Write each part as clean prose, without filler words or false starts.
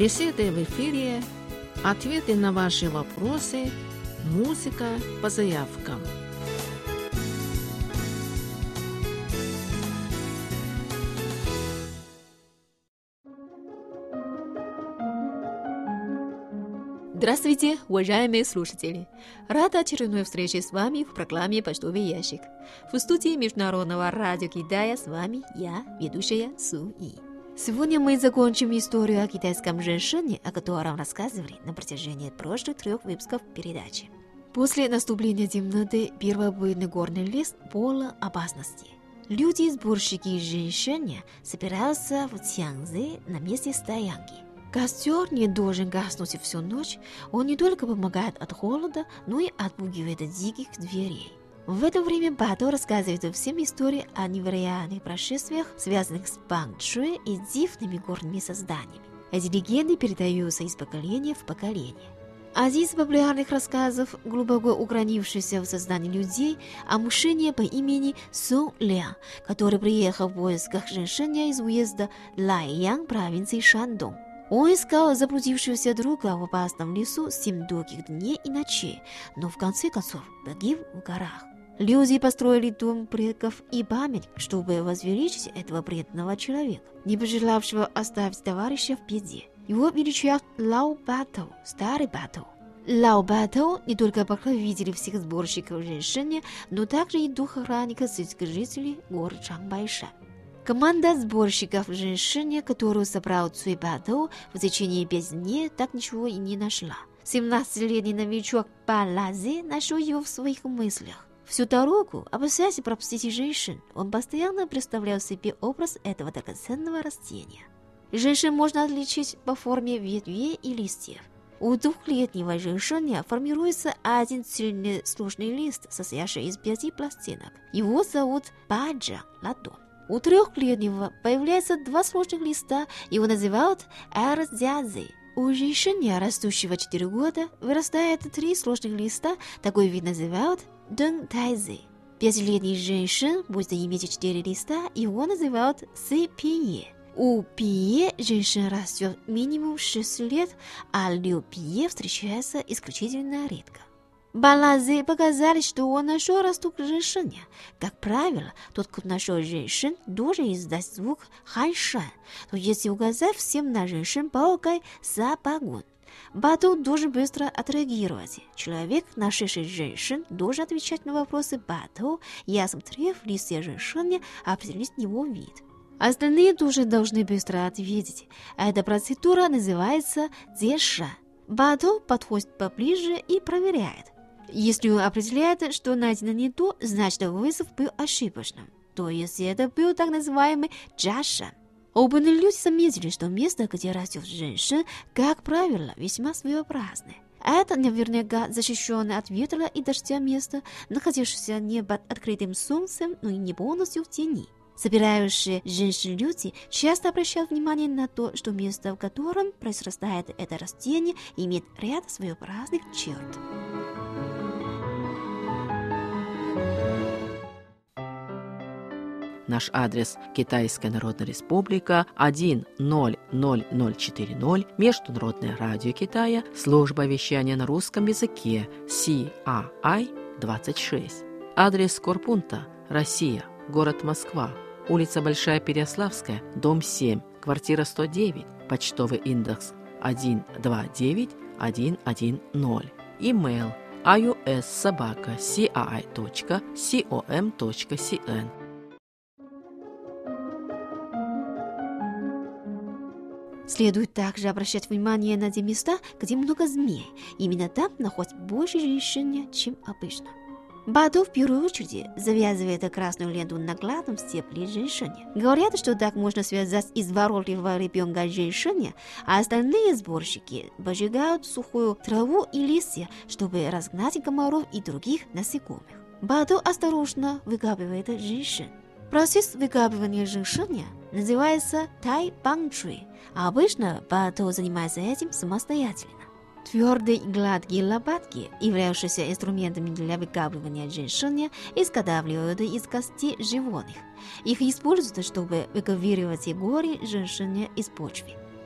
Беседы в эфире, ответы на ваши вопросы, музыка по заявкам. Здравствуйте, уважаемые слушатели! Рада очередной встрече с вами в программе «Почтовый ящик». В студии Международного радио Китая с вами я, ведущая Су И. Сегодня мы закончим историю о китайском женщине, о котором рассказывали на протяжении прошлых 3 выпусков передачи. После наступления темноты первобытный горный лес полон опасности. Люди-сборщики женщины собираются в Цяньзы на месте стоянки. Костер не должен гаснуть всю ночь, он не только помогает от холода, но и отпугивает диких зверей. В это время Бато рассказывает всем истории о невероятных происшествиях, связанных с Бангчжуй и дивными горными созданиями. Эти легенды передаются из поколения в поколение. Один из популярных рассказов, глубоко укоренившийся в сознании людей, о мужчине по имени Сун Лян, который приехал в поисках женщины из уезда Лайян провинции Шандong. Он искал заблудившегося друга в опасном лесу 7 долгих дней и ночей, но в конце концов погиб в горах. Люди построили дом предков и памятник, чтобы возвеличить этого преданного человека, не пожелавшего оставить товарища в беде. Его величают Лао Бато, старый Бато. Лао Бато не только покровитель всех сборщиков женщин, но также и дух-охранника сельских жителей гор Чанбайшань. Команда сборщиков женщин, которую собрал Цуй Бато, в течение 5 дней так ничего и не нашла. 17-летний новичок Пан Лази нашел его в своих мыслях. Всю дорогу, опасаясь пропустить женщин, он постоянно представлял себе образ этого драгоценного растения. Женщин можно отличить по форме ветвей и листьев. У двухлетнего женщины формируется один цельный сложный лист, состоящий из 5 пластинок. Его зовут Баджа ладонь. У 3-летнего появляется 2 сложных листа, его называют эрзядзи. У женщины, растущего 4 года, вырастает 3 сложных листа, такой вид называют дэнтайзи. 5-летний женщин будет иметь 4 листа, его называют сипие. У пие женщин растет минимум 6 лет, а лю пие встречается исключительно редко. Балазе показали, что он нашел росток женщины. Как правило, тот, кто нашел женщин, должен издать звук ханшан, то есть указать всем на женщин паукой за погон. Бато должен быстро отреагировать. Человек, нашедший женщин, должен отвечать на вопросы Бато и, осмотрев листья женщины, определить его вид. Остальные тоже должны быстро ответить. Эта процедура называется дзеша. Бато подходит поближе и проверяет. Если он определяет, что найдено не то, значит вызов был ошибочным. То есть это был так называемый джаша. Опытные люди заметили, что место, где растет женщина, как правило, весьма своеобразное. Это наверняка защищенное от ветра и дождя место, находящееся не под открытым солнцем, но и не полностью в тени. Собирающие женщин люди часто обращают внимание на то, что место, в котором произрастает это растение, имеет ряд своеобразных черт. Наш адрес: Китайская Народная Республика, 1000040, Международное радио Китая, служба вещания на русском языке, CRI 26. Адрес корпункта: Россия, город Москва, улица Большая Переяславская, дом 7, квартира 109, почтовый индекс 129110. Имейл: ius@cri.com.cn. Следует также обращать внимание на те места, где много змей. Именно там находится больше женщин, чем обычно. Бато в первую очередь завязывает красную ленту на гладком стебле женщине. Говорят, что так можно связать изворотливого ребенка женщине, а остальные сборщики поджигают сухую траву и листья, чтобы разгнать комаров и других насекомых. Бато осторожно выкапывает женщин. Процесс выкапывания женщины называется тай-бангчжуй, а обычно Бато занимается этим самостоятельно. Твердые и гладкие лопатки, являющиеся инструментами для выкапывания женщины, изготавливают из костей животных. Их используют, чтобы выковыривать горы женщины из почвы.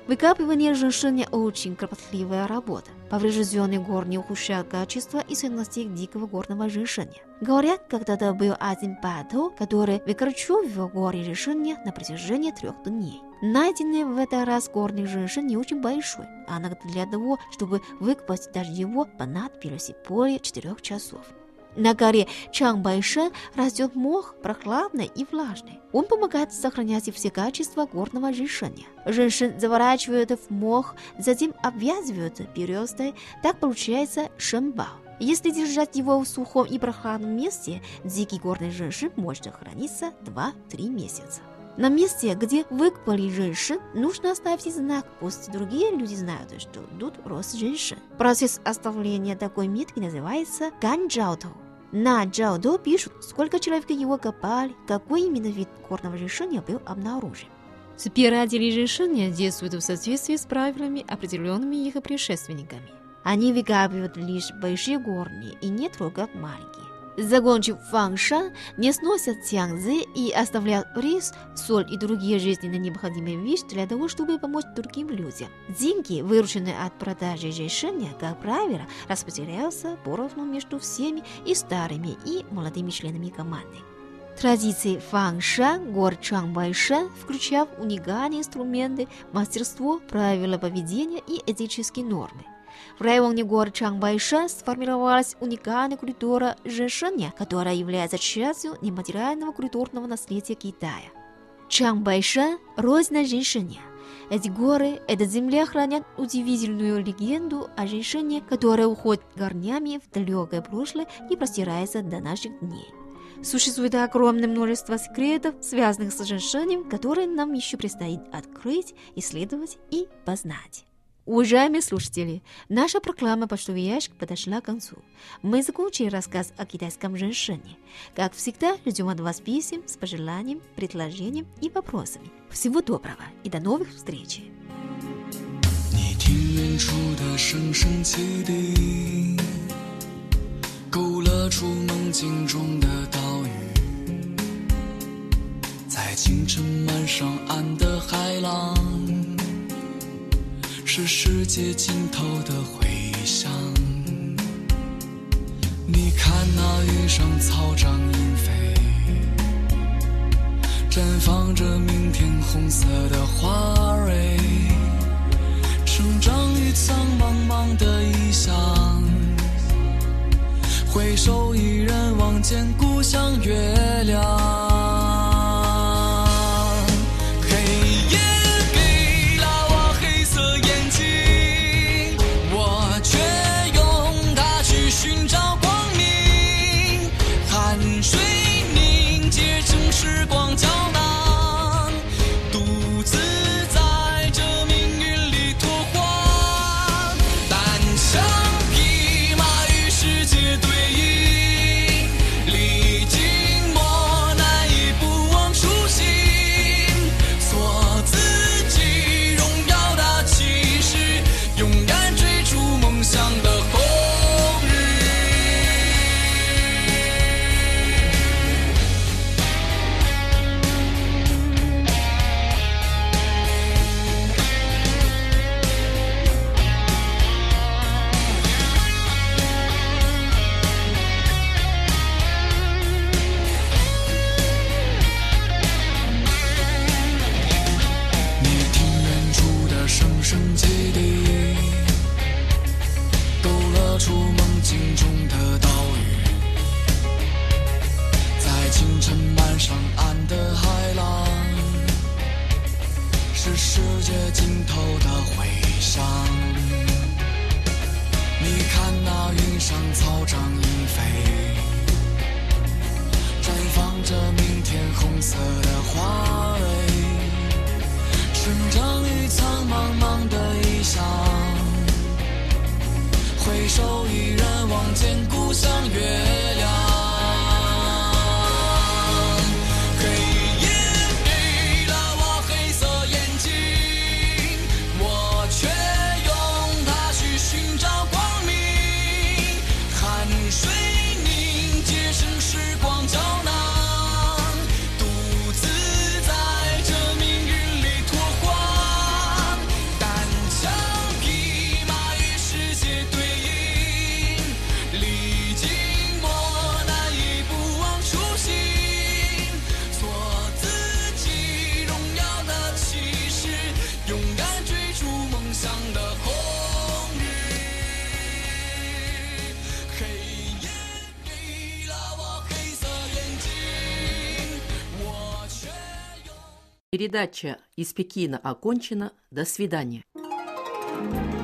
Выкапывание решения очень кропотливая работа. Поврежденные горни ухудшают качество и ценности дикого горного решения. Говорят, когда-то был один патл, который выкорчевывал горы решения на протяжении 3 дней. Найденный в этот раз горный решень не очень большой, а для того, чтобы выкопать даже его, понадобилось более 4 часов. На горе Чангбайшэн растет мох прохладный и влажный. Он помогает сохранять все качества горного решения. Решень заворачивают в мох, затем обвязывают берестой, так получается шэнбао. Если держать его в сухом и прохладном месте, дикий горный решень может храниться 2-3 месяца. На месте, где выкопали решень, нужно оставить знак, пусть другие люди знают, что тут рос решень. Процесс оставления такой метки называется ганджаото. На джаодо пишут, сколько человек его копали, какой именно вид горного решения был обнаружен. Собиратели решения действуют в соответствии с правилами, определенными их предшественниками. Они выкапывают лишь большие горни и не трогают маленькие. Закончив фангшан, не сносят тяньцзы и оставляют рис, соль и другие жизненно необходимые вещи для того, чтобы помочь другим людям. Деньги, вырученные от продажи решения, как правило, распределяются поровну между всеми и старыми, и молодыми членами команды. Традиции фангшан гор Чангбайшэн, включая уникальные инструменты, мастерство, правила поведения и этические нормы. В районе гор Чангбайшэн сформировалась уникальная культура решения, которая является частью нематериального культурного наследия Китая. Чангбайшэн – родина решения. Эти горы, эта земля хранят удивительную легенду о решении, которая уходит корнями в далекое прошлое и простирается до наших дней. Существует огромное множество секретов, связанных с решением, которые нам еще предстоит открыть, исследовать и познать. Уважаемые слушатели, наша программа «Почтовый ящик» подошла к концу. Мы закончили рассказ о китайском решении. Как всегда, ждем от вас писем с пожеланием, предложением и вопросами. Всего доброго и до новых встреч! 你听远处的声声汽笛，勾勒出梦境中的岛屿，在清晨漫上岸的海浪，是世界尽头的回响。你看那云上草长莺飞，绽放着明天红色的花蕊，生长于苍茫茫的异乡。回首依然望见故乡月亮。世界尽头的回响，你看那云上草长莺飞，绽放着明天红色的花蕊，生长于苍茫茫的异乡。回首依然望见故乡月亮。 Передача из Пекина окончена. До свидания.